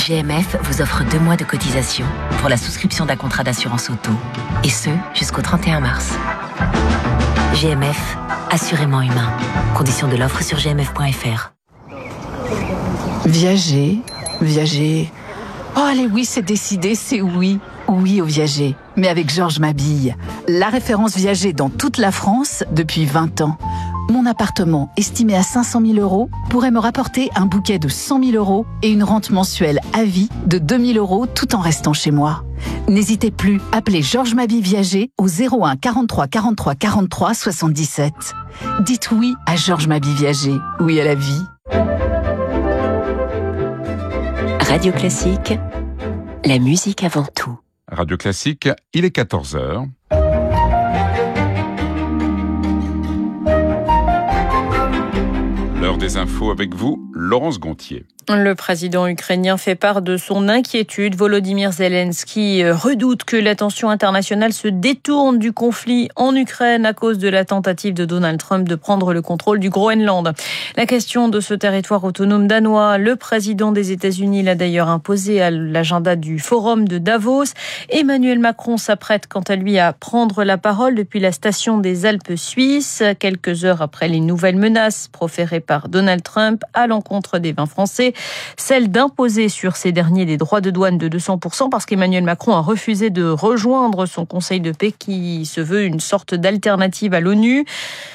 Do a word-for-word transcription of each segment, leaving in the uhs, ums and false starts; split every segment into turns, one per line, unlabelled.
G M F vous offre deux mois de cotisation pour la souscription d'un contrat d'assurance auto, et ce, jusqu'au trente et un mars. G M F, assurément humain. Conditions de l'offre sur g m f point f r.
Viager, viager... Oh allez, oui, c'est décidé, c'est oui. Oui au Viager, mais avec Georges Mabille. La référence Viager dans toute la France depuis vingt ans. Mon appartement, estimé à cinq cent mille euros, pourrait me rapporter un bouquet de cent mille euros et une rente mensuelle à vie de deux mille euros tout en restant chez moi. N'hésitez plus, appelez Georges Mabille Viager au zéro un quarante-trois quarante-trois quarante-trois soixante-dix-sept. Dites oui à Georges Mabille Viager, oui à la vie.
Radio Classique, la musique avant tout.
Radio Classique, il est quatorze heures. L'heure des infos avec vous, Laurence Gontier.
Le président ukrainien fait part de son inquiétude. Volodymyr Zelensky redoute que l'attention internationale se détourne du conflit en Ukraine à cause de la tentative de Donald Trump de prendre le contrôle du Groenland. La question de ce territoire autonome danois, le président des États-Unis l'a d'ailleurs imposé à l'agenda du forum de Davos. Emmanuel Macron s'apprête quant à lui à prendre la parole depuis la station des Alpes suisses, quelques heures après les nouvelles menaces proférées par Donald Trump à l'encontre des vins français. Celle d'imposer sur ces derniers des droits de douane de deux cents pour cent parce qu'Emmanuel Macron a refusé de rejoindre son conseil de paix qui se veut une sorte d'alternative à l'ONU.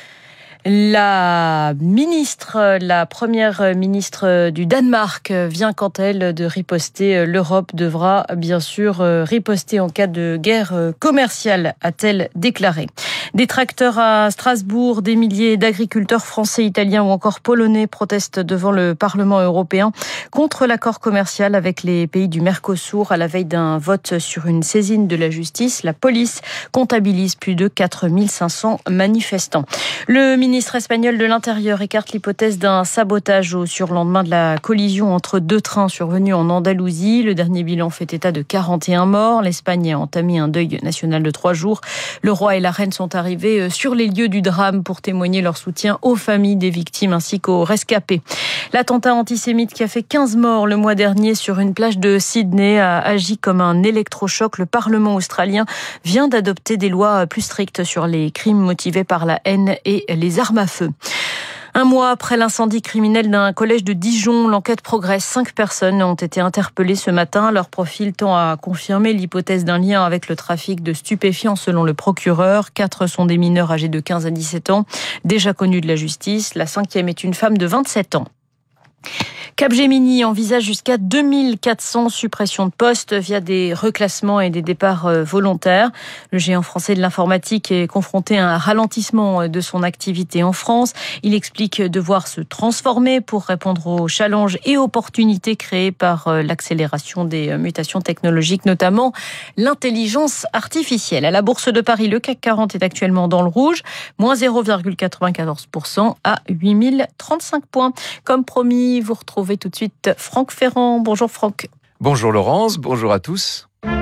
La ministre, la première ministre du Danemark vient quant à elle de riposter. L'Europe devra bien sûr riposter en cas de guerre commerciale, a-t-elle déclaré. Des tracteurs à Strasbourg, des milliers d'agriculteurs français, italiens ou encore polonais protestent devant le Parlement européen contre l'accord commercial avec les pays du Mercosur à la veille d'un vote sur une saisine de la justice. La police comptabilise plus de quatre mille cinq cents manifestants. Le ministre espagnol de l'Intérieur écarte l'hypothèse d'un sabotage au surlendemain de la collision entre deux trains survenus en Andalousie. Le dernier bilan fait état de quarante et un morts. L'Espagne a entamé un deuil national de trois jours. Le roi et la reine sont arrivés sur les lieux du drame pour témoigner leur soutien aux familles des victimes ainsi qu'aux rescapés. L'attentat antisémite qui a fait quinze morts le mois dernier sur une plage de Sydney a agi comme un électrochoc. Le Parlement australien vient d'adopter des lois plus strictes sur les crimes motivés par la haine et les armes à feu. Un mois après l'incendie criminel d'un collège de Dijon, l'enquête progresse. Cinq personnes ont été interpellées ce matin. Leur profil tend à confirmer l'hypothèse d'un lien avec le trafic de stupéfiants selon le procureur. Quatre sont des mineurs âgés de quinze à dix-sept ans, déjà connus de la justice. La cinquième est une femme de vingt-sept ans. Capgemini envisage jusqu'à deux mille quatre cents suppressions de postes via des reclassements et des départs volontaires. Le géant français de l'informatique est confronté à un ralentissement de son activité en France. Il explique devoir se transformer pour répondre aux challenges et opportunités créés par l'accélération des mutations technologiques, notamment l'intelligence artificielle. À la Bourse de Paris, le C A C quarante est actuellement dans le rouge, moins zéro virgule quatre-vingt-quatorze pour cent à huit mille trente-cinq points. Comme promis, vous retrouvez tout de suite Franck Ferrand. Bonjour Franck.
Bonjour Laurence, bonjour à tous.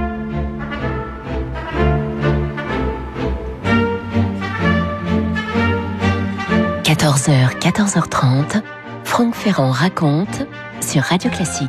quatorze heures, quatorze heures trente, Franck Ferrand raconte sur Radio Classique.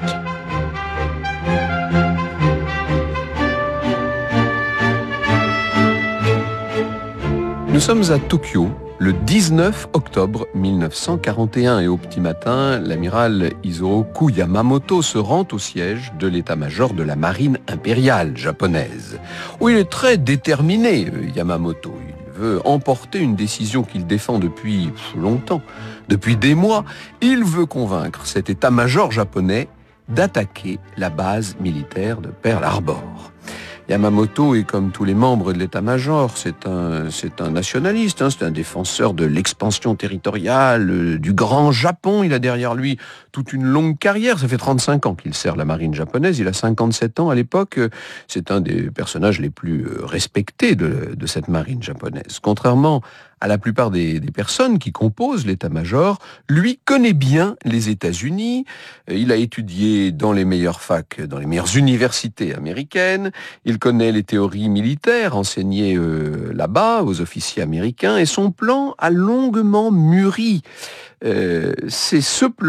Nous sommes à Tokyo, le dix-neuf octobre mille neuf cent quarante et un, et au petit matin, l'amiral Isoroku Yamamoto se rend au siège de l'état-major de la marine impériale japonaise, où il est très déterminé, Yamamoto. Il veut emporter une décision qu'il défend depuis longtemps, depuis des mois. Il veut convaincre cet état-major japonais d'attaquer la base militaire de Pearl Harbor. Yamamoto est comme tous les membres de l'état-major, c'est un, c'est un nationaliste, hein, c'est un défenseur de l'expansion territoriale, euh, du grand Japon. Il a derrière lui toute une longue carrière, ça fait trente-cinq ans qu'il sert la marine japonaise, il a cinquante-sept ans à l'époque, c'est un des personnages les plus respectés de, de cette marine japonaise. Contrairement à la plupart des, des personnes qui composent l'état-major, lui connaît bien les États-Unis. Il a étudié dans les meilleures facs, dans les meilleures universités américaines. Il connaît les théories militaires enseignées euh, là-bas aux officiers américains. Et son plan a longuement mûri. Euh, c'est ce plan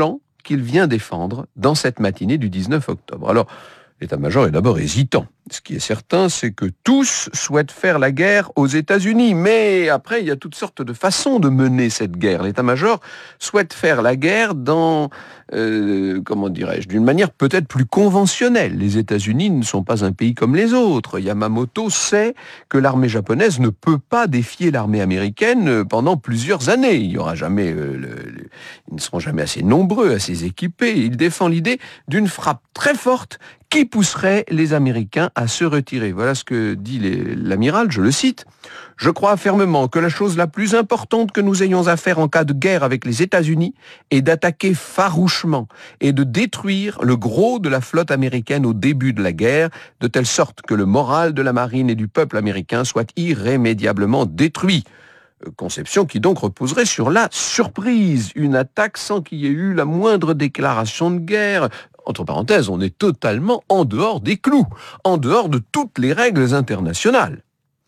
qu'il vient défendre dans cette matinée du dix-neuf octobre. Alors, l'état-major est d'abord hésitant. Ce qui est certain, c'est que tous souhaitent faire la guerre aux États-Unis. Mais après, il y a toutes sortes de façons de mener cette guerre. L'état-major souhaite faire la guerre dans, euh, comment dirais-je, d'une manière peut-être plus conventionnelle. Les États-Unis ne sont pas un pays comme les autres. Yamamoto sait que l'armée japonaise ne peut pas défier l'armée américaine pendant plusieurs années. Il y aura jamais, euh, le, le, ils ne seront jamais assez nombreux, assez équipés. Il défend l'idée d'une frappe très forte qui pousserait les Américains à se retirer. Voilà ce que dit les, l'amiral, je le cite. « Je crois fermement que la chose la plus importante que nous ayons à faire en cas de guerre avec les États-Unis est d'attaquer farouchement et de détruire le gros de la flotte américaine au début de la guerre, de telle sorte que le moral de la marine et du peuple américain soit irrémédiablement détruit. » Conception qui donc reposerait sur la surprise, une attaque sans qu'il y ait eu la moindre déclaration de guerre. Entre parenthèses, on est totalement en dehors des clous, en dehors de toutes les règles internationales.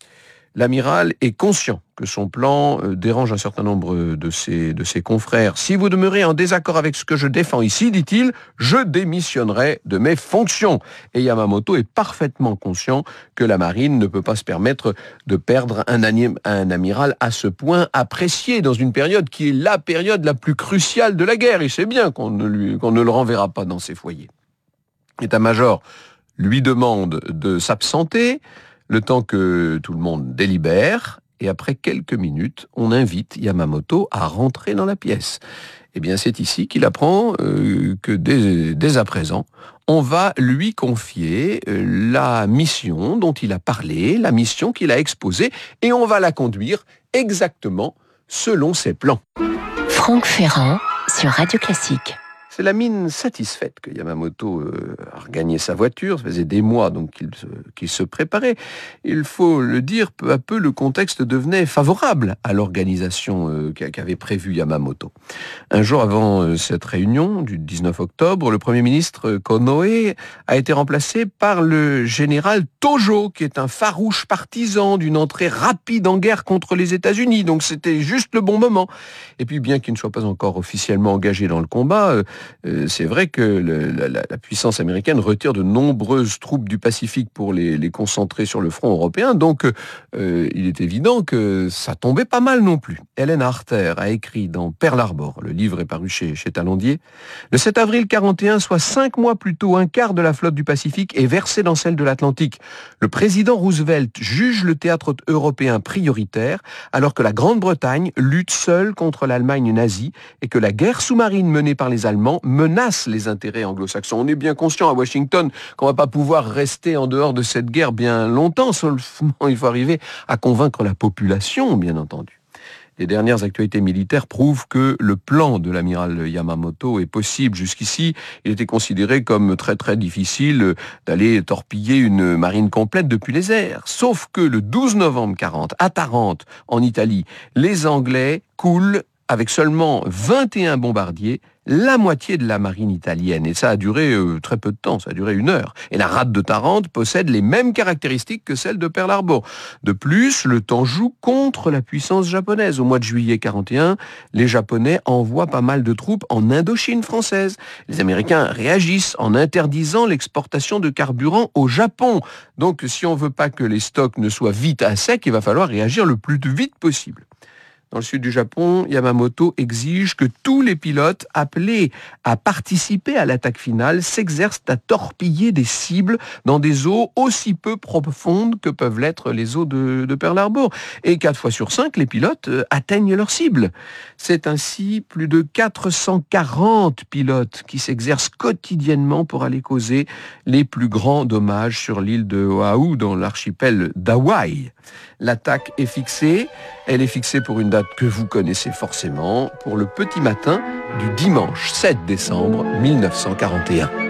L'amiral est conscient que son plan dérange un certain nombre de ses, de ses confrères. « Si vous demeurez en désaccord avec ce que je défends ici, dit-il, je démissionnerai de mes fonctions. » Et Yamamoto est parfaitement conscient que la marine ne peut pas se permettre de perdre un, anim, un amiral à ce point apprécié dans une période qui est la période la plus cruciale de la guerre. Il sait bien qu'on ne, lui, qu'on ne le renverra pas dans ses foyers. L'état-major lui demande de s'absenter, le temps que tout le monde délibère, et après quelques minutes, on invite Yamamoto à rentrer dans la pièce. Eh bien, c'est ici qu'il apprend euh, que dès, dès à présent, on va lui confier euh, la mission dont il a parlé, la mission qu'il a exposée, et on va la conduire exactement selon ses plans.
Franck Ferrand sur Radio Classique.
C'est la mine satisfaite que Yamamoto euh, a regagné sa voiture. Ça faisait des mois donc qu'il se, qu'il se préparait. Il faut le dire, peu à peu, le contexte devenait favorable à l'organisation euh, qu'avait prévue Yamamoto. Un jour avant euh, cette réunion du dix-neuf octobre, le Premier ministre Konoe a été remplacé par le général Tojo, qui est un farouche partisan d'une entrée rapide en guerre contre les États-Unis. Donc c'était juste le bon moment. Et puis, bien qu'il ne soit pas encore officiellement engagé dans le combat, euh, Euh, c'est vrai que le, la, la puissance américaine retire de nombreuses troupes du Pacifique pour les, les concentrer sur le front européen, donc euh, il est évident que ça tombait pas mal non plus. Hélène Harter a écrit dans Pearl Harbor, le livre est paru chez, chez Talandier, le sept avril quarante et un, soit cinq mois plus tôt, un quart de la flotte du Pacifique est versé dans celle de l'Atlantique. Le président Roosevelt juge le théâtre européen prioritaire, alors que la Grande-Bretagne lutte seule contre l'Allemagne nazie et que la guerre sous-marine menée par les Allemands menace les intérêts anglo-saxons. On est bien conscient à Washington qu'on va pas pouvoir rester en dehors de cette guerre bien longtemps. Seulement, il faut arriver à convaincre la population, bien entendu. Les dernières actualités militaires prouvent que le plan de l'amiral Yamamoto est possible. Jusqu'ici, il était considéré comme très très difficile d'aller torpiller une marine complète depuis les airs. Sauf que le douze novembre quarante, à Tarente, en Italie, les Anglais coulent avec seulement vingt et un bombardiers, la moitié de la marine italienne. Et ça a duré euh, très peu de temps, ça a duré une heure. Et la rade de Tarente possède les mêmes caractéristiques que celle de Pearl Harbor. De plus, le temps joue contre la puissance japonaise. Au mois de juillet quarante et un, les Japonais envoient pas mal de troupes en Indochine française. Les Américains réagissent en interdisant l'exportation de carburant au Japon. Donc, si on veut pas que les stocks ne soient vite à sec, il va falloir réagir le plus vite possible. Dans le sud du Japon, Yamamoto exige que tous les pilotes appelés à participer à l'attaque finale s'exercent à torpiller des cibles dans des eaux aussi peu profondes que peuvent l'être les eaux de, de Pearl Harbor. Et quatre fois sur cinq, les pilotes atteignent leur cible. C'est ainsi plus de quatre cent quarante pilotes qui s'exercent quotidiennement pour aller causer les plus grands dommages sur l'île de Oahu, dans l'archipel d'Hawaï. L'attaque est fixée. Elle est fixée pour une date que vous connaissez forcément, pour le petit matin du dimanche sept décembre mille neuf cent quarante et un.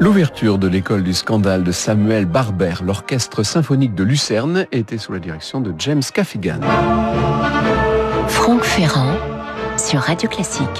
L'ouverture de l'école du scandale de Samuel Barber, l'orchestre symphonique de Lucerne, était sous la direction de James Gaffigan.
Franck Ferrand sur Radio Classique.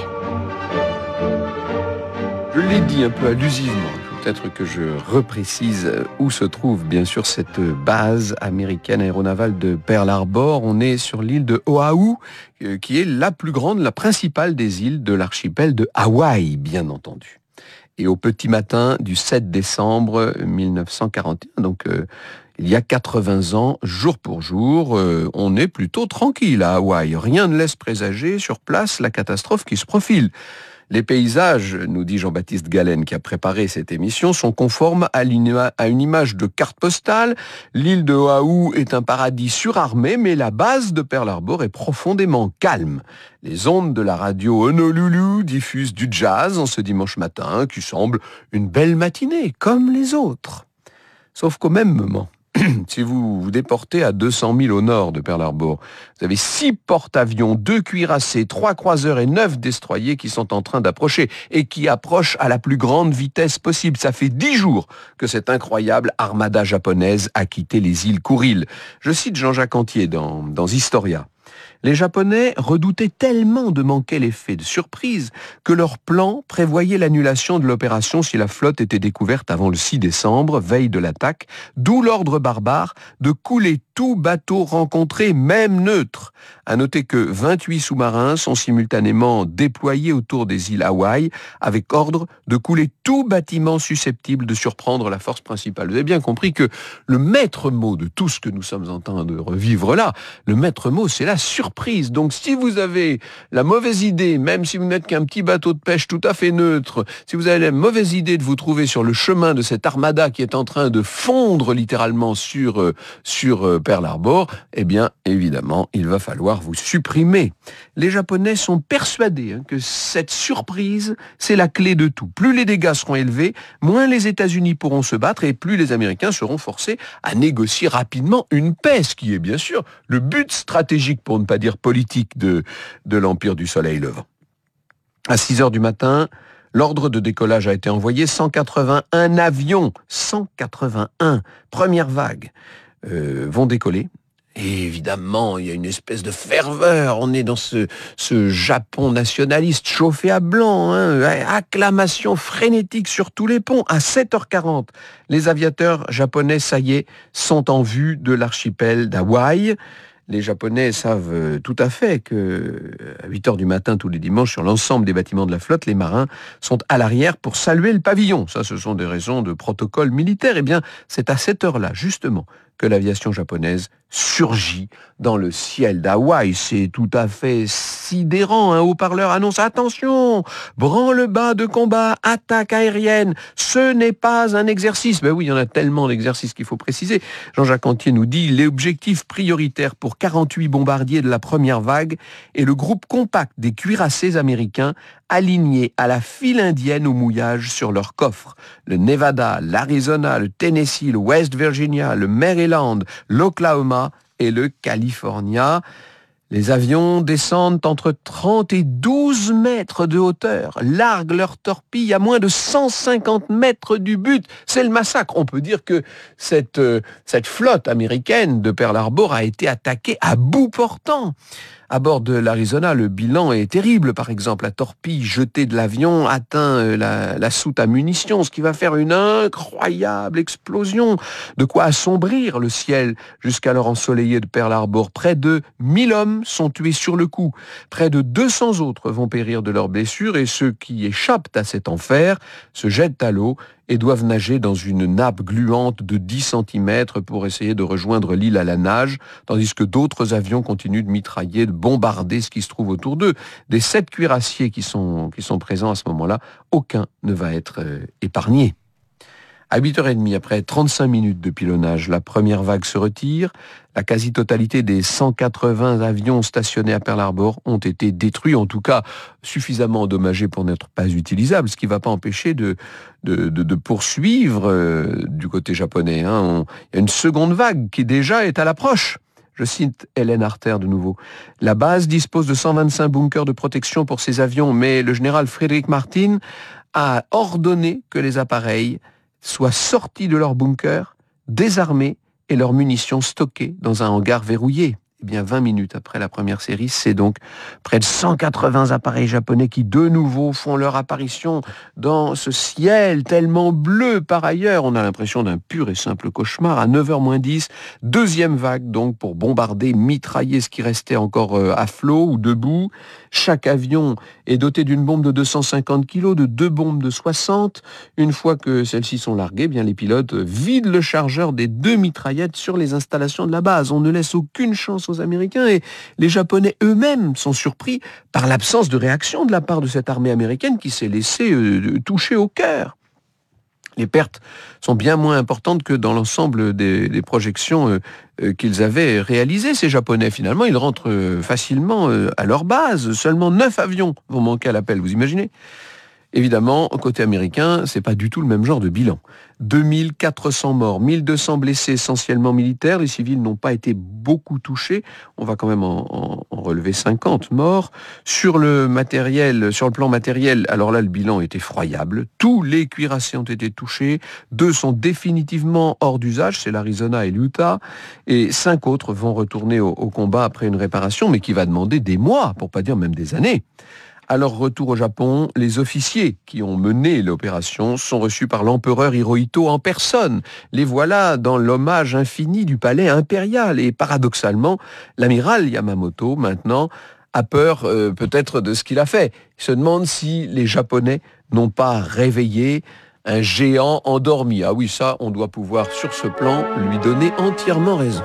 Je l'ai dit un peu allusivement, peut-être que je reprécise où se trouve bien sûr cette base américaine aéronavale de Pearl Harbor. On est sur l'île de Oahu, qui est la plus grande, la principale des îles de l'archipel de Hawaï, bien entendu. Et au petit matin du sept décembre mille neuf cent quarante et un, donc euh, il y a quatre-vingts ans, jour pour jour, euh, on est plutôt tranquille à Hawaï. Rien ne laisse présager sur place la catastrophe qui se profile. Les paysages, nous dit Jean-Baptiste Galen qui a préparé cette émission, sont conformes à, à une image de carte postale. L'île de Oahu est un paradis surarmé, mais la base de Pearl Harbor est profondément calme. Les ondes de la radio Honolulu diffusent du jazz en ce dimanche matin, qui semble une belle matinée, comme les autres. Sauf qu'au même moment, si vous vous déportez à deux cents milles au nord de Pearl Harbor, vous avez six porte-avions, deux cuirassés, trois croiseurs et neuf destroyers qui sont en train d'approcher et qui approchent à la plus grande vitesse possible. Ça fait dix jours que cette incroyable armada japonaise a quitté les îles Kuriles. Je cite Jean-Jacques Antier dans, dans Historia. Les Japonais redoutaient tellement de manquer l'effet de surprise que leur plan prévoyait l'annulation de l'opération si la flotte était découverte avant le six décembre, veille de l'attaque, d'où l'ordre barbare de couler tout bateau rencontré, même neutre. À noter que vingt-huit sous-marins sont simultanément déployés autour des îles Hawaï avec ordre de couler tout bâtiment susceptible de surprendre la force principale. Vous avez bien compris que le maître mot de tout ce que nous sommes en train de revivre là, le maître mot, c'est la surprise. Donc si vous avez la mauvaise idée, même si vous n'êtes qu'un petit bateau de pêche tout à fait neutre, si vous avez la mauvaise idée de vous trouver sur le chemin de cette armada qui est en train de fondre littéralement sur, euh, sur euh, Pearl Harbor, eh bien évidemment, il va falloir vous supprimer. Les Japonais sont persuadés hein, que cette surprise, c'est la clé de tout. Plus les dégâts seront élevés, moins les États-Unis pourront se battre et plus les Américains seront forcés à négocier rapidement une paix, ce qui est bien sûr le but stratégique, pour ne pas dire politique, de, de l'Empire du Soleil Levant. À six heures du matin, l'ordre de décollage a été envoyé. cent quatre-vingt-un avions, cent quatre-vingt-un, première vague, euh, vont décoller. Et évidemment, il y a une espèce de ferveur. On est dans ce, ce Japon nationaliste chauffé à blanc, hein, acclamation frénétique sur tous les ponts. À sept heures quarante, les aviateurs japonais, ça y est, sont en vue de l'archipel d'Hawaï. Les Japonais savent tout à fait que à huit heures du matin tous les dimanches, sur l'ensemble des bâtiments de la flotte, les marins sont à l'arrière pour saluer le pavillon. Ça, ce sont des raisons de protocole militaire. Eh bien, c'est à cette heure-là, justement, que l'aviation japonaise surgit dans le ciel d'Hawaï. C'est tout à fait sidérant. Un haut-parleur annonce « Attention, branle-bas de combat, attaque aérienne, ce n'est pas un exercice ». Ben oui, il y en a tellement d'exercices qu'il faut préciser. Jean-Jacques Antier nous dit « L'objectif prioritaire pour quarante-huit bombardiers de la première vague est le groupe compact des cuirassés américains alignés à la file indienne au mouillage sur leurs coffres. Le Nevada, l'Arizona, le Tennessee, le West Virginia, le Maryland, l'Oklahoma et le California. Les avions descendent entre trente et douze mètres de hauteur, larguent leurs torpilles à moins de cent cinquante mètres du but. C'est le massacre. On peut dire que cette, euh, cette flotte américaine de Pearl Harbor a été attaquée à bout portant. À bord de l'Arizona, le bilan est terrible. Par exemple, la torpille jetée de l'avion atteint la, la soute à munitions, ce qui va faire une incroyable explosion. De quoi assombrir le ciel jusqu'alors ensoleillé de Pearl Harbor. Près de mille hommes sont tués sur le coup. Près de deux cents autres vont périr de leurs blessures et ceux qui échappent à cet enfer se jettent à l'eau et doivent nager dans une nappe gluante de dix centimètres pour essayer de rejoindre l'île à la nage, tandis que d'autres avions continuent de mitrailler, de bombarder ce qui se trouve autour d'eux. Des sept cuirassiers qui sont, qui sont présents à ce moment-là, aucun ne va être euh, épargné. À huit heures trente, après trente-cinq minutes de pilonnage, la première vague se retire. La quasi-totalité des cent quatre-vingts avions stationnés à Pearl Harbor ont été détruits, en tout cas suffisamment endommagés pour n'être pas utilisables, ce qui ne va pas empêcher de, de, de, de poursuivre euh, du côté japonais. Hein. On, il y a une seconde vague qui déjà est à l'approche. Je cite Hélène Arter de nouveau. « La base dispose de cent vingt-cinq bunkers de protection pour ses avions, mais le général Frédéric Martin a ordonné que les appareils soient sortis de leur bunker, désarmés et leurs munitions stockées dans un hangar verrouillé. Eh bien, vingt minutes après la première série, c'est donc près de cent quatre-vingts appareils japonais qui, de nouveau, font leur apparition dans ce ciel tellement bleu par ailleurs. On a l'impression d'un pur et simple cauchemar. À neuf heures moins dix, deuxième vague, donc, pour bombarder, mitrailler ce qui restait encore à flot ou debout. Chaque avion est doté d'une bombe de deux cent cinquante kilos, de deux bombes de soixante. Une fois que celles-ci sont larguées, eh bien, les pilotes vident le chargeur des deux mitraillettes sur les installations de la base. On ne laisse aucune chance aux Américains et les Japonais eux-mêmes sont surpris par l'absence de réaction de la part de cette armée américaine qui s'est laissée euh, toucher au cœur. Les pertes sont bien moins importantes que dans l'ensemble des, des projections euh, euh, qu'ils avaient réalisées, ces Japonais. Finalement, ils rentrent euh, facilement euh, à leur base. Seulement neuf avions vont manquer à l'appel, vous imaginez ? Évidemment, côté américain, c'est pas du tout le même genre de bilan. deux mille quatre cents morts, mille deux cents blessés essentiellement militaires. Les civils n'ont pas été beaucoup touchés. On va quand même en, en, en relever cinquante morts. Sur le matériel, sur le plan matériel, alors là, le bilan est effroyable. Tous les cuirassés ont été touchés. Deux sont définitivement hors d'usage, c'est l'Arizona et l'Utah. Et cinq autres vont retourner au, au combat après une réparation, mais qui va demander des mois, pour pas dire même des années. À leur retour au Japon, les officiers qui ont mené l'opération sont reçus par l'empereur Hirohito en personne. Les voilà dans l'hommage infini du palais impérial. Et paradoxalement, l'amiral Yamamoto, maintenant, a peur euh, peut-être de ce qu'il a fait. Il se demande si les Japonais n'ont pas réveillé un géant endormi. Ah oui, ça, on doit pouvoir, sur ce plan, lui donner entièrement raison.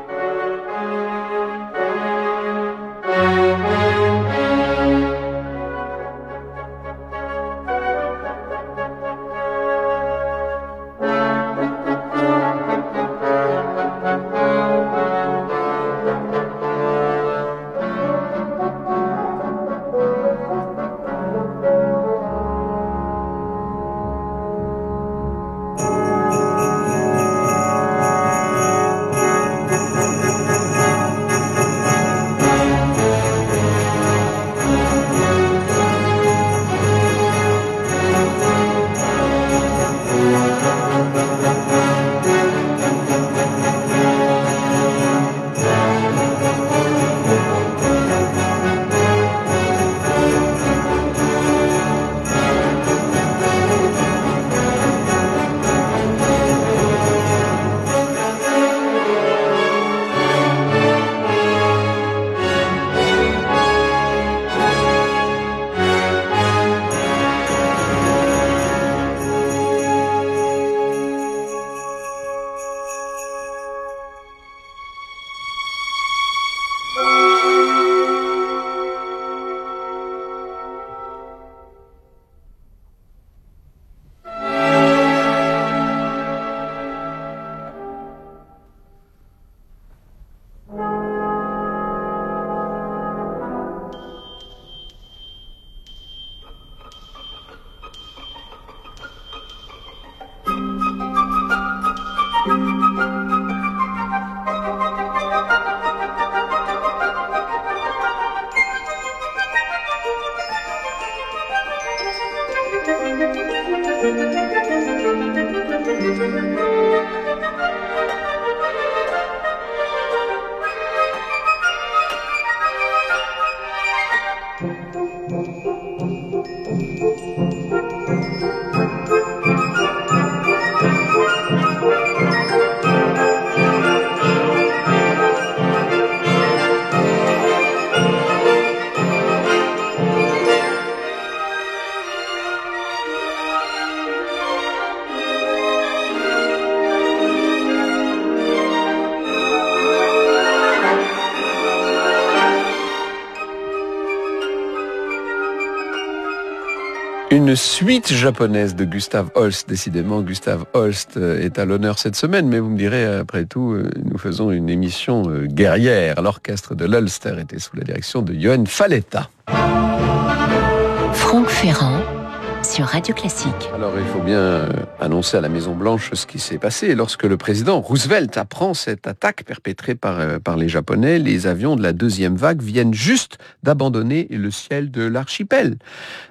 Une suite japonaise de Gustav Holst. Décidément, Gustav Holst est à l'honneur cette semaine, mais vous me direz, après tout, nous faisons une émission guerrière. L'orchestre de l'Ulster était sous la direction de Johan Falletta.
Franck Ferrand sur Radio Classique.
Alors, il faut bien annoncer à la Maison-Blanche ce qui s'est passé. Lorsque le président Roosevelt apprend cette attaque perpétrée par, par les Japonais, les avions de la deuxième vague viennent juste d'abandonner le ciel de l'archipel.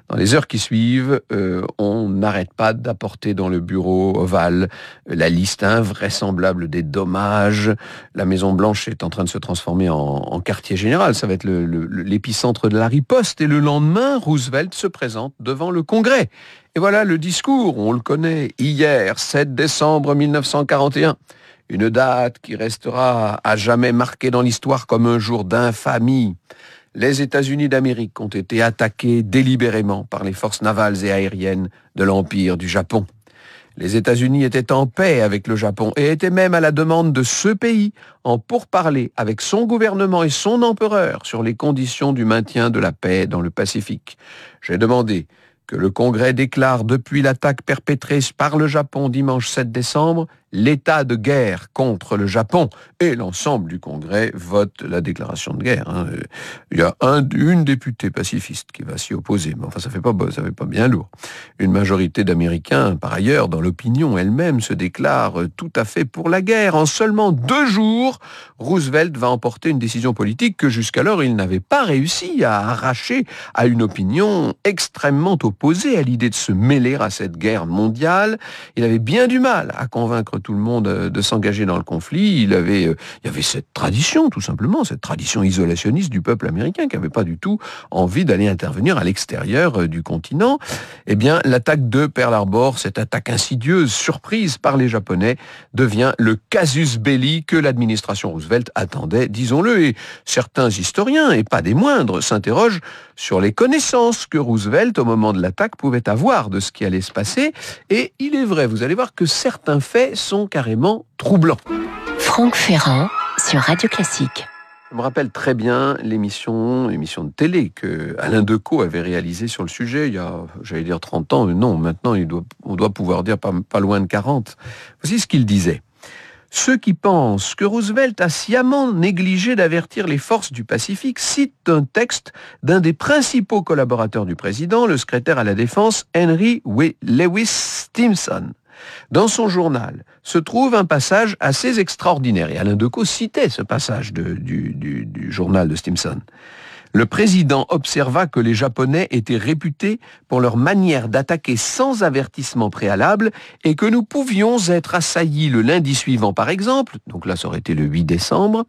Dans les heures qui suivent, euh, on n'arrête pas d'apporter dans le bureau ovale la liste invraisemblable des dommages. La Maison-Blanche est en train de se transformer en, en quartier général. Ça va être le, le, l'épicentre de la riposte. Et le lendemain, Roosevelt se présente devant le Congrès. Et voilà le discours, on le connaît. Hier, sept décembre mille neuf cent quarante et un. Une date qui restera à jamais marquée dans l'histoire comme un jour d'infamie. Les États-Unis d'Amérique ont été attaqués délibérément par les forces navales et aériennes de l'Empire du Japon. Les États-Unis étaient en paix avec le Japon et étaient même à la demande de ce pays en pourparlers avec son gouvernement et son empereur sur les conditions du maintien de la paix dans le Pacifique. J'ai demandé que le Congrès déclare depuis l'attaque perpétrée par le Japon dimanche sept décembre l'état de guerre contre le Japon. Et l'ensemble du Congrès vote la déclaration de guerre. Hein. Il y a un, une députée pacifiste qui va s'y opposer, mais enfin ça fait pas, ça fait pas bien lourd. Une majorité d'Américains, par ailleurs, dans l'opinion elle-même, se déclare tout à fait pour la guerre. En seulement deux jours, Roosevelt va emporter une décision politique que jusqu'alors il n'avait pas réussi à arracher à une opinion extrêmement opposée à l'idée de se mêler à cette guerre mondiale. Il avait bien du mal à convaincre tout le monde de s'engager dans le conflit. Il avait, il y avait cette tradition, tout simplement, cette tradition isolationniste du peuple américain qui n'avait pas du tout envie d'aller intervenir à l'extérieur du continent. Eh bien, l'attaque de Pearl Harbor, cette attaque insidieuse, surprise par les Japonais, devient le casus belli que l'administration Roosevelt attendait, disons-le. Et certains historiens, et pas des moindres, s'interrogent sur les connaissances que Roosevelt, au moment de l'attaque, pouvait avoir de ce qui allait se passer. Et il est vrai, vous allez voir que certains faits sont carrément troublants.
Franck Ferrand sur Radio Classique.
Je me rappelle très bien l'émission, l'émission de télé que Alain Decaux avait réalisée sur le sujet il y a, j'allais dire trente ans, mais non, maintenant il doit, on doit pouvoir dire pas, pas loin de quarante. Voici ce qu'il disait. Ceux qui pensent que Roosevelt a sciemment négligé d'avertir les forces du Pacifique citent un texte d'un des principaux collaborateurs du président, le secrétaire à la Défense, Henry Lewis Stimson. Dans son journal se trouve un passage assez extraordinaire, et Alain Decaux citait ce passage de, du, du, du journal de Stimson. Le président observa que les Japonais étaient réputés pour leur manière d'attaquer sans avertissement préalable et que nous pouvions être assaillis le lundi suivant par exemple, donc là ça aurait été le huit décembre.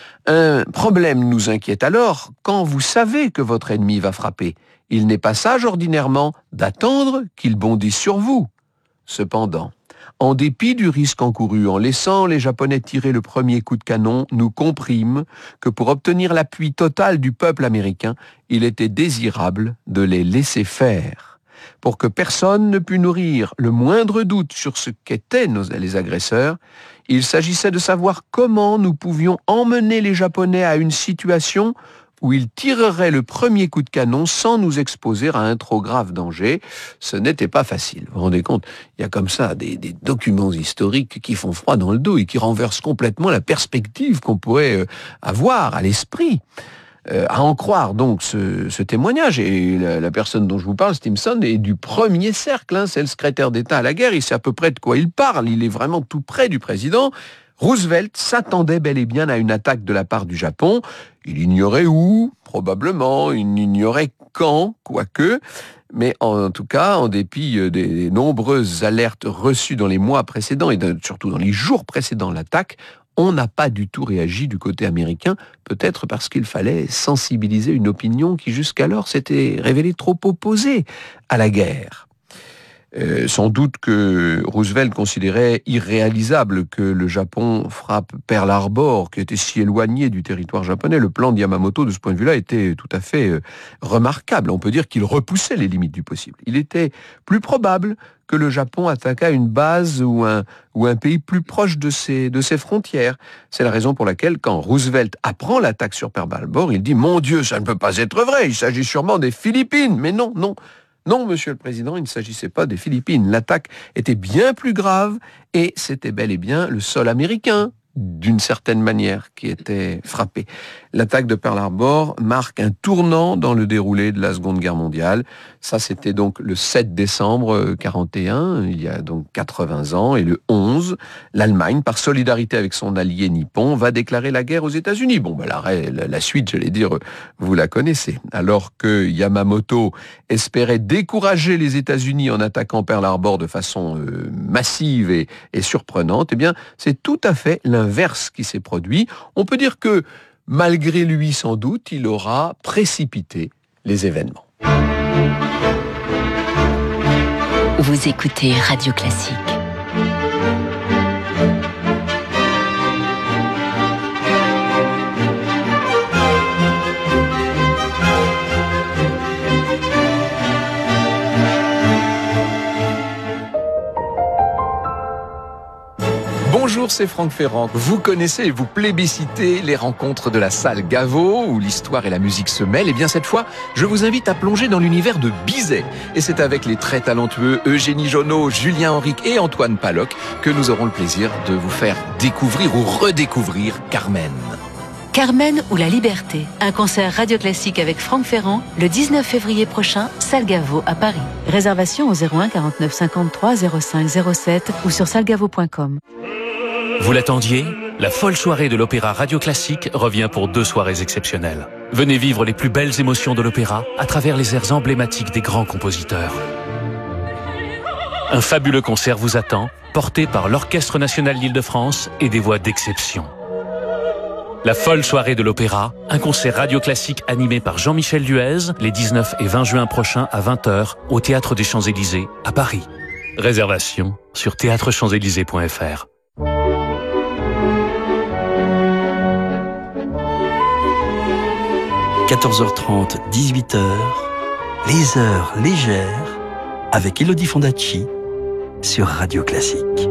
Un problème nous inquiète alors quand vous savez que votre ennemi va frapper. Il n'est pas sage ordinairement d'attendre qu'il bondisse sur vous. Cependant, en dépit du risque encouru en laissant les Japonais tirer le premier coup de canon, nous comprîmes que pour obtenir l'appui total du peuple américain, il était désirable de les laisser faire. Pour que personne ne pût nourrir le moindre doute sur ce qu'étaient nos, les agresseurs, il s'agissait de savoir comment nous pouvions emmener les Japonais à une situation où ils tireraient le premier coup de canon sans nous exposer à un trop grave danger. Ce n'était pas facile. Vous vous rendez compte, il y a comme ça des, des documents historiques qui font froid dans le dos et qui renversent complètement la perspective qu'on pourrait avoir à l'esprit. Euh, à en croire donc ce, ce témoignage, et la, la personne dont je vous parle, Stimson, est du premier cercle, hein, c'est le secrétaire d'État à la guerre, il sait à peu près de quoi il parle, il est vraiment tout près du président. Roosevelt s'attendait bel et bien à une attaque de la part du Japon. Il ignorait où, probablement, il ignorait quand, quoique, mais en tout cas, en dépit des nombreuses alertes reçues dans les mois précédents et surtout dans les jours précédents l'attaque, on n'a pas du tout réagi du côté américain, peut-être parce qu'il fallait sensibiliser une opinion qui jusqu'alors s'était révélée trop opposée à la guerre. Euh, sans doute que Roosevelt considérait irréalisable que le Japon frappe Pearl Harbor, qui était si éloigné du territoire japonais. Le plan de Yamamoto, de ce point de vue-là, était tout à fait euh, remarquable. On peut dire qu'il repoussait les limites du possible. Il était plus probable que le Japon attaquât une base ou un, ou un pays plus proche de ses, de ses frontières. C'est la raison pour laquelle, quand Roosevelt apprend l'attaque sur Pearl Harbor, il dit « Mon Dieu, ça ne peut pas être vrai, il s'agit sûrement des Philippines !» Mais non, non. Non, Monsieur le Président, il ne s'agissait pas des Philippines. L'attaque était bien plus grave et c'était bel et bien le sol américain, d'une certaine manière, qui était frappé. L'attaque de Pearl Harbor marque un tournant dans le déroulé de la Seconde Guerre mondiale. Ça, c'était donc le sept décembre quarante et un, il y a donc quatre-vingts ans, et le onze, l'Allemagne, par solidarité avec son allié nippon, va déclarer la guerre aux États-Unis. Bon, ben, la, la suite, j'allais dire, vous la connaissez. Alors que Yamamoto espérait décourager les États-Unis en attaquant Pearl Harbor de façon euh, massive et, et surprenante, eh bien, c'est tout à fait l'inverse qui s'est produit. On peut dire que, malgré lui sans doute, il aura précipité les événements.
Vous écoutez Radio Classique.
Bonjour, c'est Franck Ferrand. Vous connaissez et vous plébiscitez les rencontres de la salle Gaveau, où l'histoire et la musique se mêlent. Et bien cette fois, je vous invite à plonger dans l'univers de Bizet. Et c'est avec les très talentueux Eugénie Jonot, Julien Henrique et Antoine Paloc que nous aurons le plaisir de vous faire découvrir ou redécouvrir Carmen.
Carmen ou la Liberté, un concert radio classique avec Franck Ferrand le dix-neuf février prochain, salle Gaveau à Paris. Réservation au zéro un quarante-neuf cinquante-trois zéro cinq zéro sept ou sur salle gaveau point com.
Vous l'attendiez ? La folle soirée de l'Opéra Radio Classique revient pour deux soirées exceptionnelles. Venez vivre les plus belles émotions de l'opéra à travers les airs emblématiques des grands compositeurs. Un fabuleux concert vous attend, porté par l'Orchestre National d'Île-de-France et des voix d'exception. La folle soirée de l'opéra, un concert radio classique animé par Jean-Michel Duez, les dix-neuf et vingt juin prochains à vingt heures au Théâtre des Champs-Élysées à Paris. Réservation sur théâtre champs élysées point f r.
quatorze heures trente, dix-huit heures, les heures légères avec Elodie Fondacci sur Radio Classique.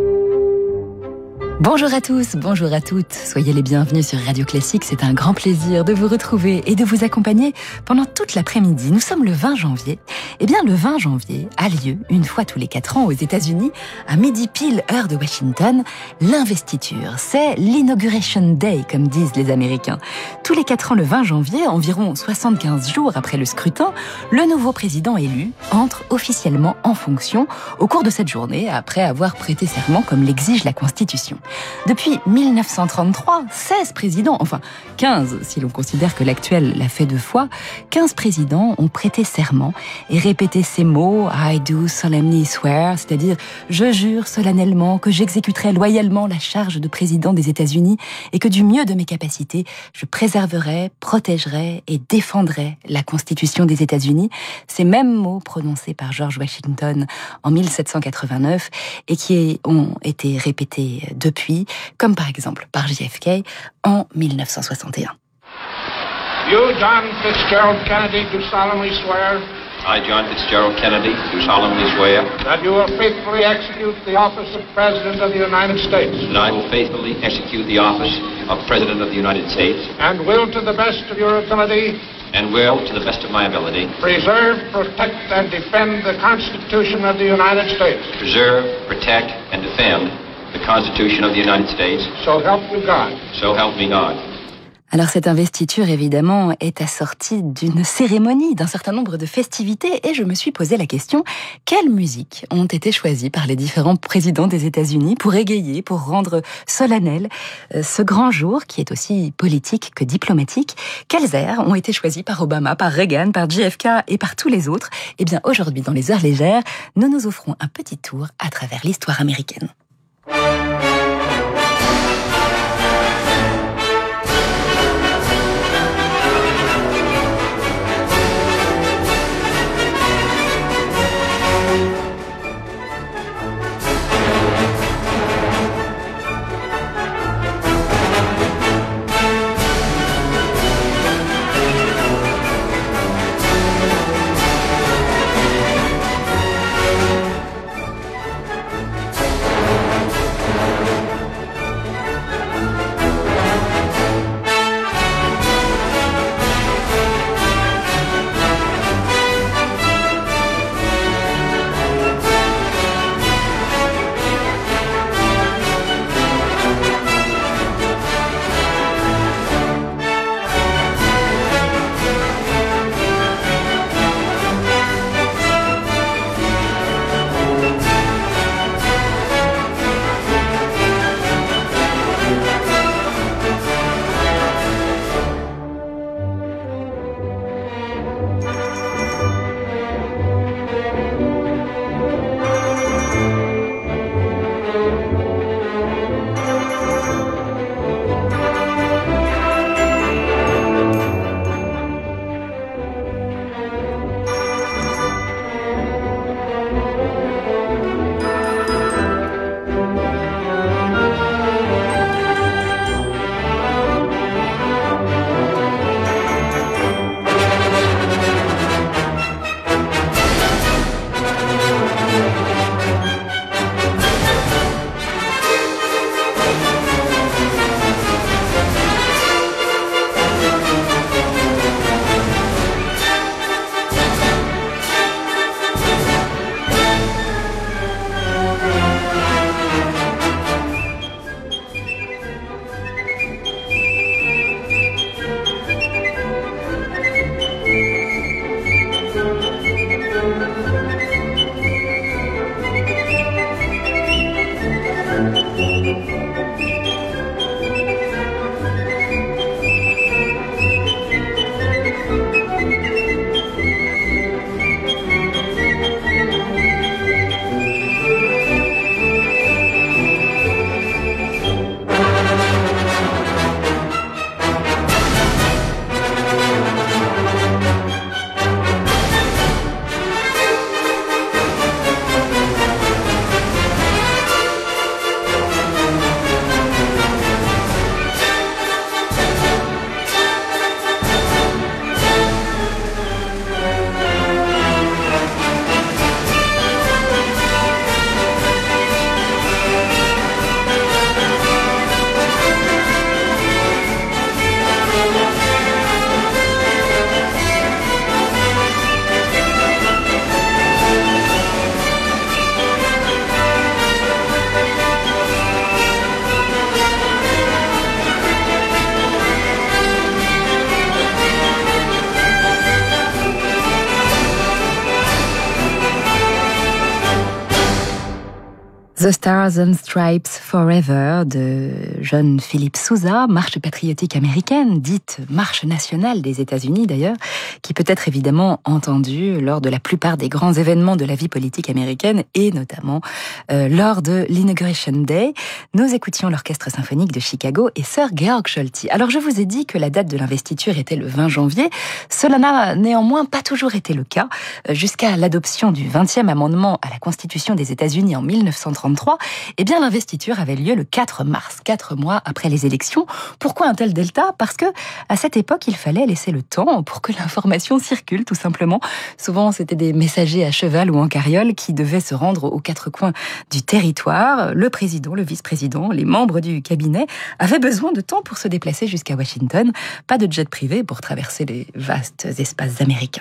Bonjour à tous, bonjour à toutes. Soyez les bienvenus sur Radio Classique. C'est un grand plaisir de vous retrouver et de vous accompagner pendant toute l'après-midi. Nous sommes le vingt janvier. Eh bien, le vingt janvier a lieu, une fois tous les quatre ans aux États-Unis, à midi pile, heure de Washington, l'investiture. C'est l'Inauguration Day, comme disent les Américains. Tous les quatre ans, le vingt janvier, environ soixante-quinze jours après le scrutin, le nouveau président élu entre officiellement en fonction au cours de cette journée, après avoir prêté serment comme l'exige la Constitution. Depuis mille neuf cent trente-trois, seize présidents, enfin quinze si l'on considère que l'actuel l'a fait deux fois, quinze présidents ont prêté serment et répété ces mots « I do solemnly swear », c'est-à-dire « je jure solennellement que j'exécuterai loyalement la charge de président des États-Unis et que du mieux de mes capacités, je préserverai, protégerai et défendrai la Constitution des États-Unis ». Ces mêmes mots prononcés par George Washington en mille sept cent quatre-vingt-neuf et qui ont été répétés depuis Puis, comme par exemple par J F K en mille neuf cent soixante et un.
You, John Fitzgerald Kennedy, do solemnly swear.
I, John Fitzgerald Kennedy, do solemnly swear.
That you will faithfully execute the office of President of the United States.
That I will faithfully execute the office of President of the United States.
And will, to the best of your ability,
And will, to the best of my ability,
preserve, protect, and defend the Constitution of the United States.
Preserve, protect, and defend the Constitution of the United States.
So help me God.
So help me God.
Alors cette investiture, évidemment, est assortie d'une cérémonie, d'un certain nombre de festivités, et je me suis posé la question, quelles musiques ont été choisies par les différents présidents des États-Unis pour égayer, pour rendre solennel ce grand jour, qui est aussi politique que diplomatique? Quels airs ont été choisis par Obama, par Reagan, par J F K et par tous les autres? Eh bien, aujourd'hui, dans les heures légères, nous nous offrons un petit tour à travers l'histoire américaine. The Stars and Stripes Forever de John Philip Sousa, marche patriotique américaine, dite marche nationale des États-Unis d'ailleurs, qui peut être évidemment entendue lors de la plupart des grands événements de la vie politique américaine et notamment euh, lors de l'Inauguration Day. Nous écoutions l'Orchestre symphonique de Chicago et Sir Georg Scholti. Alors je vous ai dit que la date de l'investiture était le vingt janvier. Cela n'a néanmoins pas toujours été le cas. Jusqu'à l'adoption du vingtième amendement à la Constitution des États-Unis en mille neuf cent trente-trois, eh bien l'investiture avait lieu le quatre mars, quatre mois après les élections. Pourquoi un tel delta ? Parce que à cette époque, il fallait laisser le temps pour que l'information circule, tout simplement. Souvent, c'était des messagers à cheval ou en carriole qui devaient se rendre aux quatre coins du territoire. Le président, le vice-président, les membres du cabinet avaient besoin de temps pour se déplacer jusqu'à Washington. Pas de jet privé pour traverser les vastes espaces américains.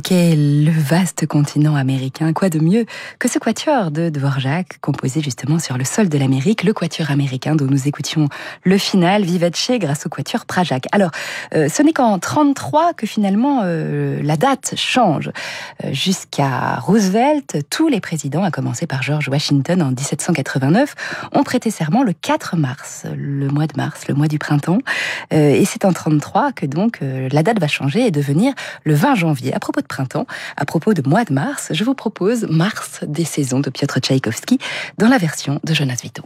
qu'est le vaste continent américain, quoi de mieux que ce quatuor de Dvorak, composé justement sur le sol de l'Amérique, le quatuor américain dont nous écoutions le final, Vivace, grâce au quatuor Prajak. Alors, euh, ce n'est qu'en trente-trois que finalement euh, la date change. Euh, jusqu'à Roosevelt, tous les présidents, à commencer par George Washington en dix-sept cent quatre-vingt-neuf, ont prêté serment le quatre mars, le mois de mars, le mois du printemps. Euh, et c'est en trente-trois que donc euh, la date va changer et devenir le vingt janvier. À propos de printemps, à propos de mois de mars, je vous propose Mars des saisons de Piotr Tchaïkovski dans la version de Jonas Vito.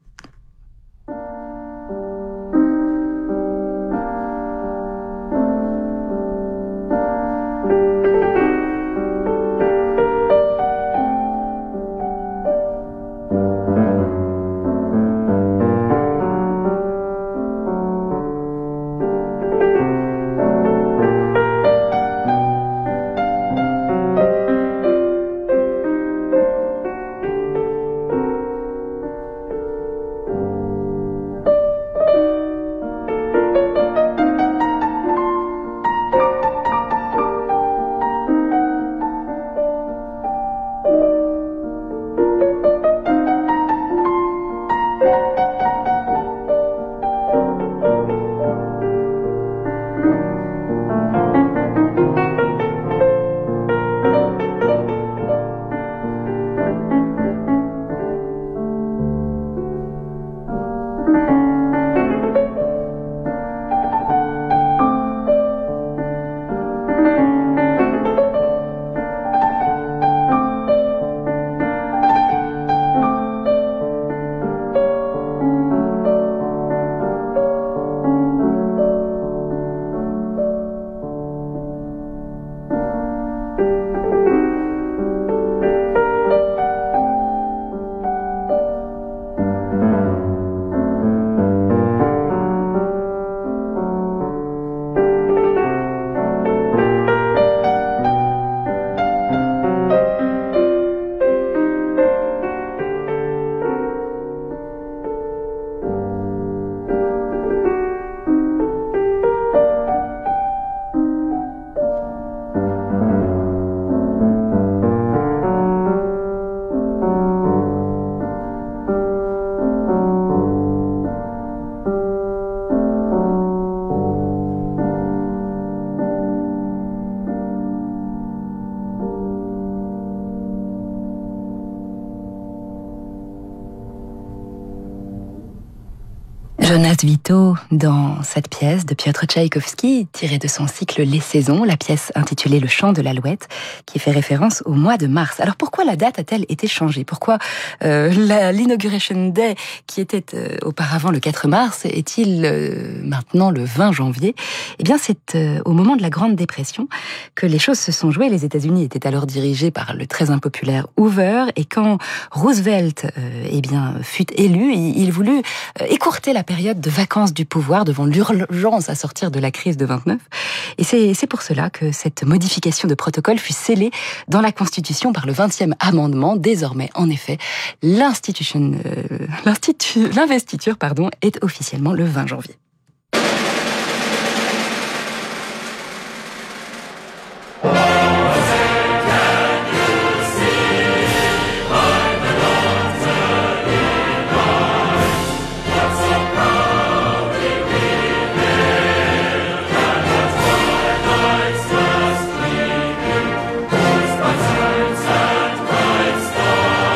Jonas Vito dans cette pièce de Piotr Tchaïkovski, tirée de son cycle Les Saisons, la pièce intitulée Le Chant de l'Alouette, qui fait référence au mois de mars. Alors pourquoi la date a-t-elle été changée? Pourquoi euh, l'Inauguration Day, qui était euh, auparavant le quatre mars, est-il euh, maintenant le vingt janvier? Eh bien, c'est euh, au moment de la Grande Dépression que les choses se sont jouées. Les États-Unis étaient alors dirigés par le très impopulaire Hoover, et quand Roosevelt euh, eh bien, fut élu, il, il voulut euh, écourter la période de vacances du pouvoir devant l'urgence à sortir de la crise de vingt-neuf. Et c'est, c'est pour cela que cette modification de protocole fut scellée dans la Constitution par le vingtième amendement. Désormais, en effet, l'institution, euh, l'institu, l'investiture pardon, est officiellement le vingt janvier.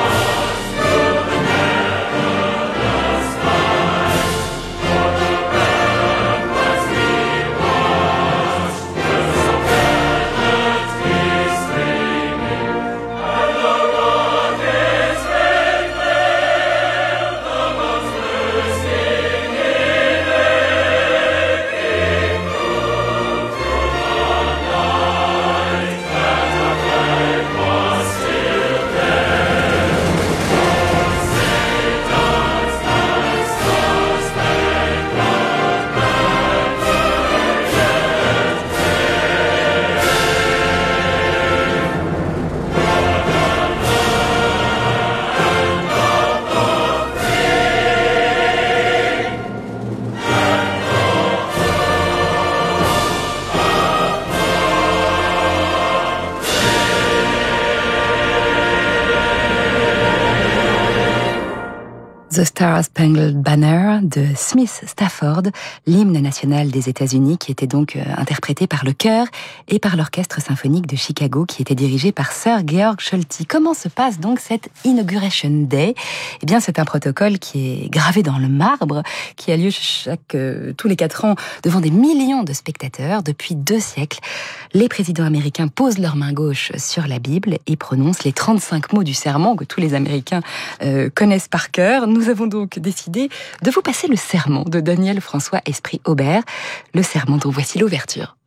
Bye.
The Star-Spangled Banner de Smith Stafford, l'hymne national des États-Unis qui était donc interprété par le chœur et par l'orchestre symphonique de Chicago qui était dirigé par Sir Georg Scholti. Comment se passe donc cette Inauguration Day ? Eh bien, c'est un protocole qui est gravé dans le marbre, qui a lieu chaque, euh, tous les quatre ans devant des millions de spectateurs. Depuis deux siècles, les présidents américains posent leur main gauche sur la Bible et prononcent les trente-cinq mots du serment que tous les Américains euh, connaissent par cœur. Nous avons donc décidé de vous passer le sermon de Daniel François Esprit-Aubert, le sermon dont voici l'ouverture.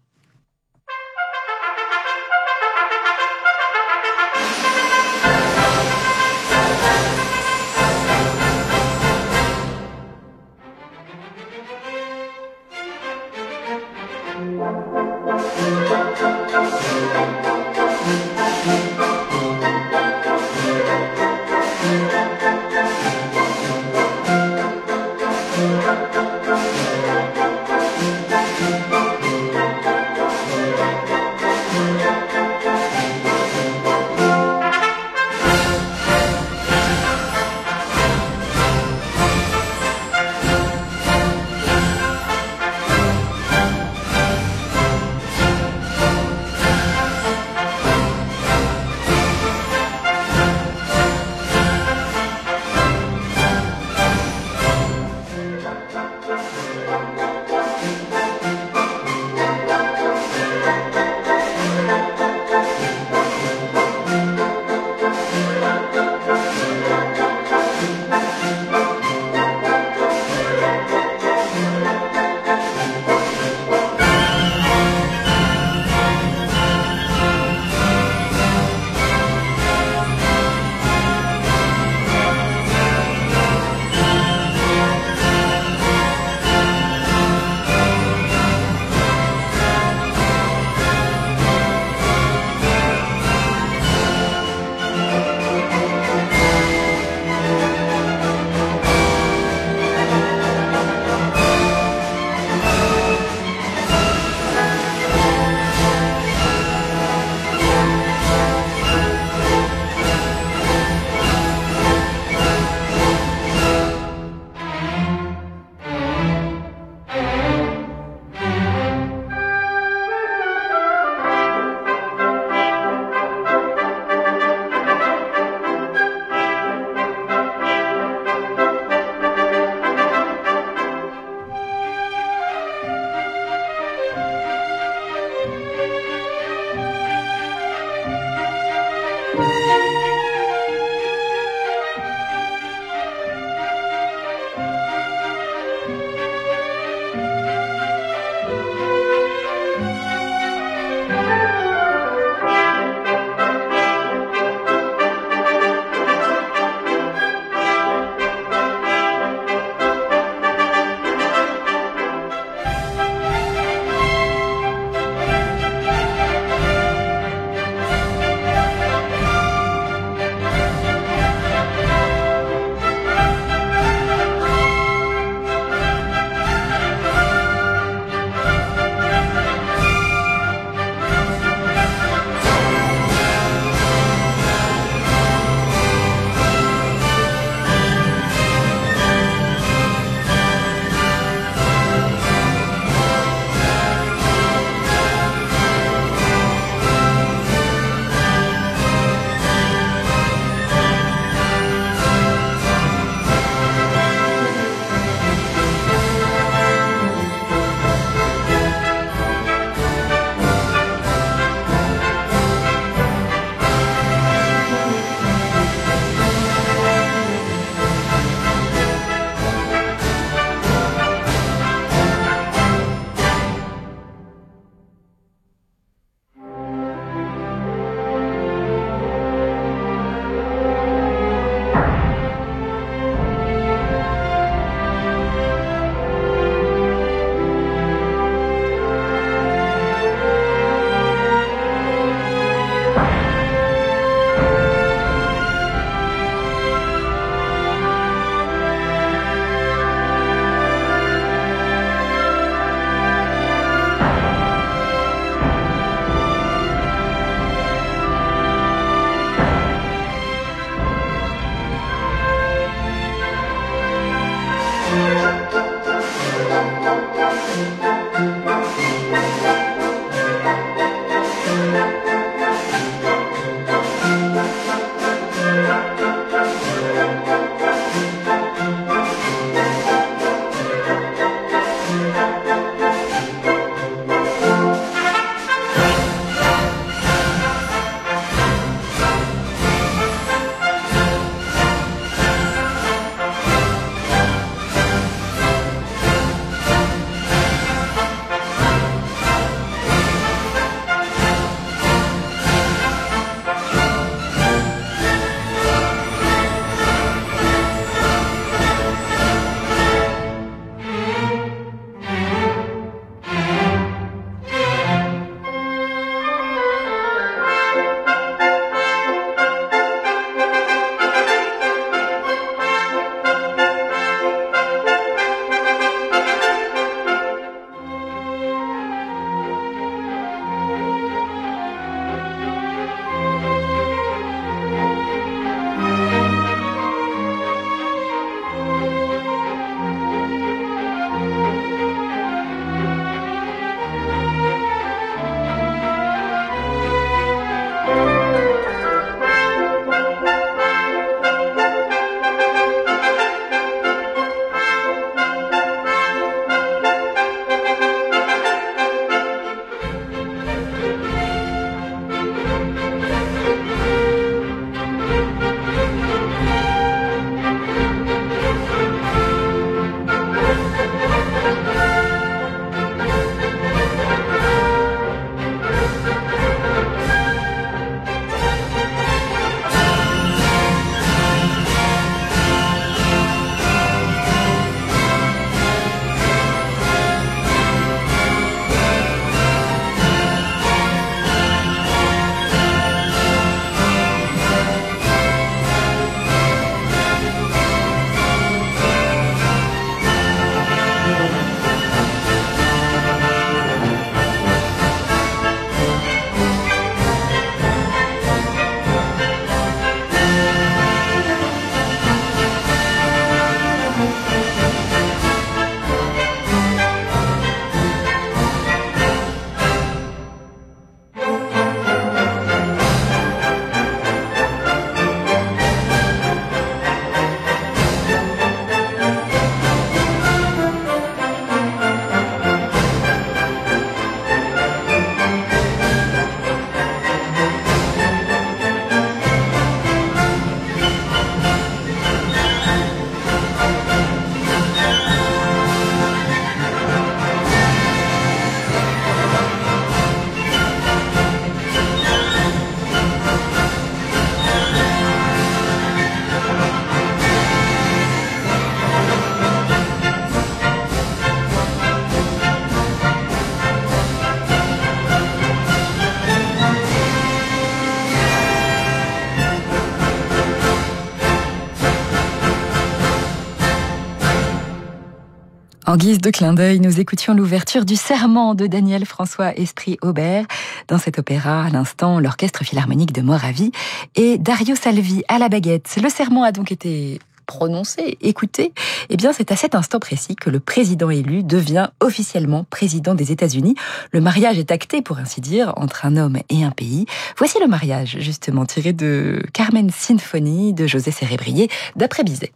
En guise de clin d'œil, nous écoutions l'ouverture du Serment de Daniel François Esprit-Aubert. Dans cet opéra, à l'instant, l'Orchestre Philharmonique de Moravie et Dario Salvi à la baguette. Le serment a donc été prononcé, écouté. Eh bien, c'est à cet instant précis que le président élu devient officiellement président des États-Unis. Le mariage est acté, pour ainsi dire, entre un homme et un pays. Voici le mariage, justement, tiré de Carmen Sinfonie de José Cerebrier, d'après Bizet.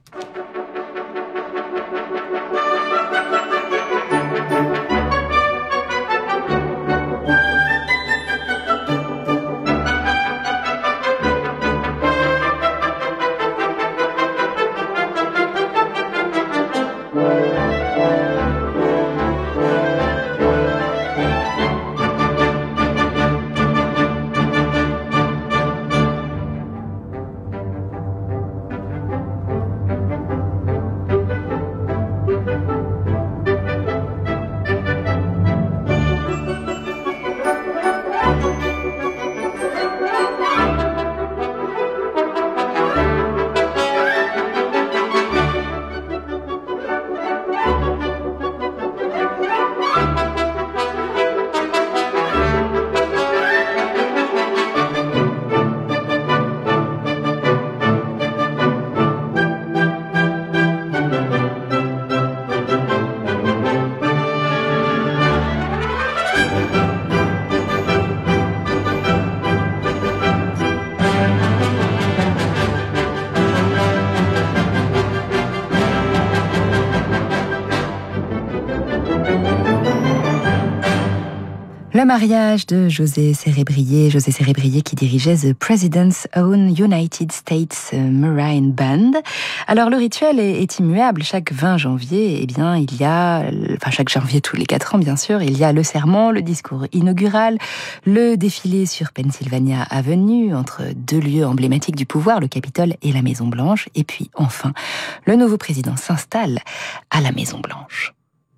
Le mariage de José Cerebrier, José Cerebrier qui dirigeait The President's Own United States Marine Band. Alors le rituel est, est immuable. Chaque vingt janvier, eh bien il y a, enfin chaque janvier tous les quatre ans bien sûr, il y a le serment, le discours inaugural, le défilé sur Pennsylvania Avenue entre deux lieux emblématiques du pouvoir, le Capitole et la Maison Blanche, et puis enfin le nouveau président s'installe à la Maison Blanche.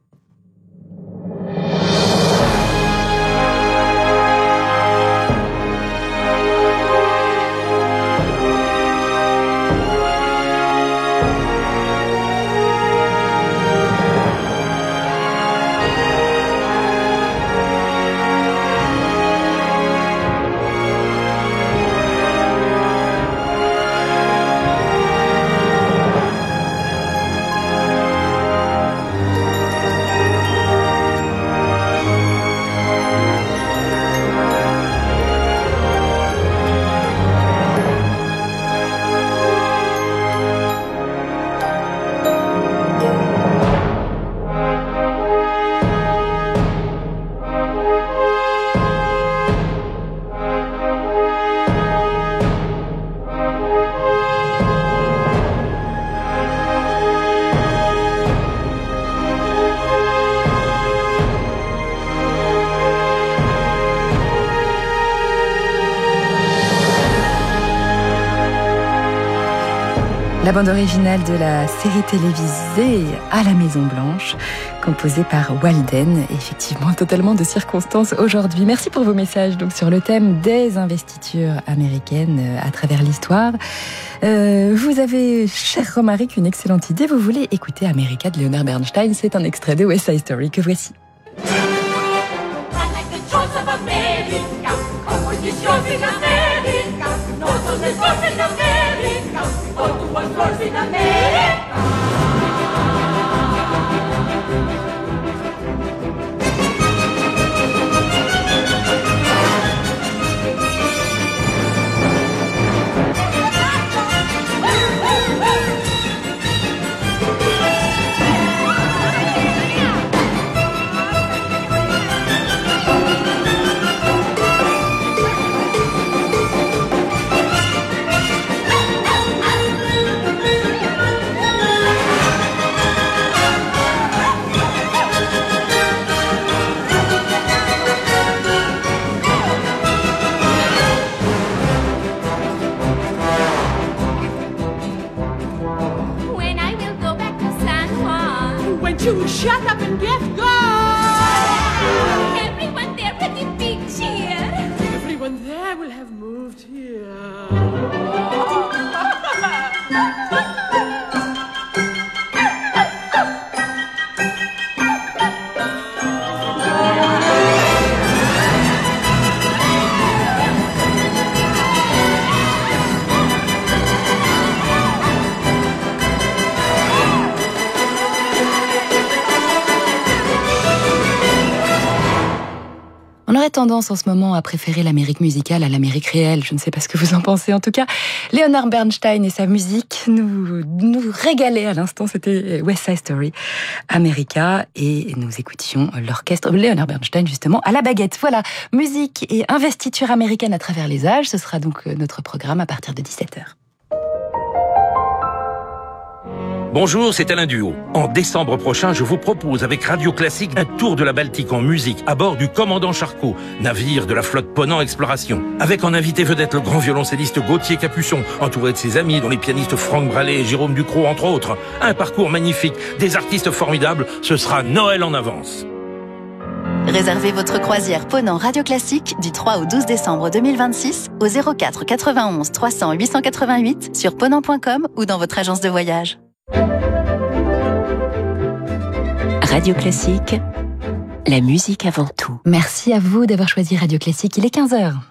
La bande originale de la série télévisée À la Maison Blanche, composée par Walden, effectivement totalement de circonstances aujourd'hui. Merci pour vos messages donc sur le thème des investitures américaines à travers l'histoire. Euh, vous avez, cher Romaric, une excellente idée. Vous voulez écouter America de Leonard Bernstein. C'est un extrait de West Side Story que voici.
You shut up and get gone! Everyone there with a big cheer. Everyone there will have moved here.
aurait tendance en ce moment à préférer l'Amérique musicale à l'Amérique réelle. Je ne sais pas ce que vous en pensez. En tout cas, Leonard Bernstein et sa musique nous, nous régalaient à l'instant. C'était West Side Story, America, et nous écoutions l'orchestre Leonard Bernstein justement à la baguette. Voilà, musique et investiture américaine à travers les âges. Ce sera donc notre programme à partir de dix-sept heures.
Bonjour, c'est Alain Duhaut. En décembre prochain, je vous propose avec Radio Classique un tour de la Baltique en musique à bord du Commandant Charcot, navire de la flotte Ponant Exploration. Avec en invité vedette le grand violoncelliste Gauthier Capuçon, entouré de ses amis, dont les pianistes Franck Brallet et Jérôme Ducrot, entre autres. Un parcours magnifique, des artistes formidables, ce sera Noël en avance.
Réservez votre croisière Ponant Radio Classique du trois au douze décembre deux mille vingt-six au zéro quatre quatre-vingt-onze trois cents huit cent quatre-vingt-huit sur ponant point com ou dans votre agence de voyage.
Radio Classique, la musique avant tout.
Merci à vous d'avoir choisi Radio Classique, il est quinze heures.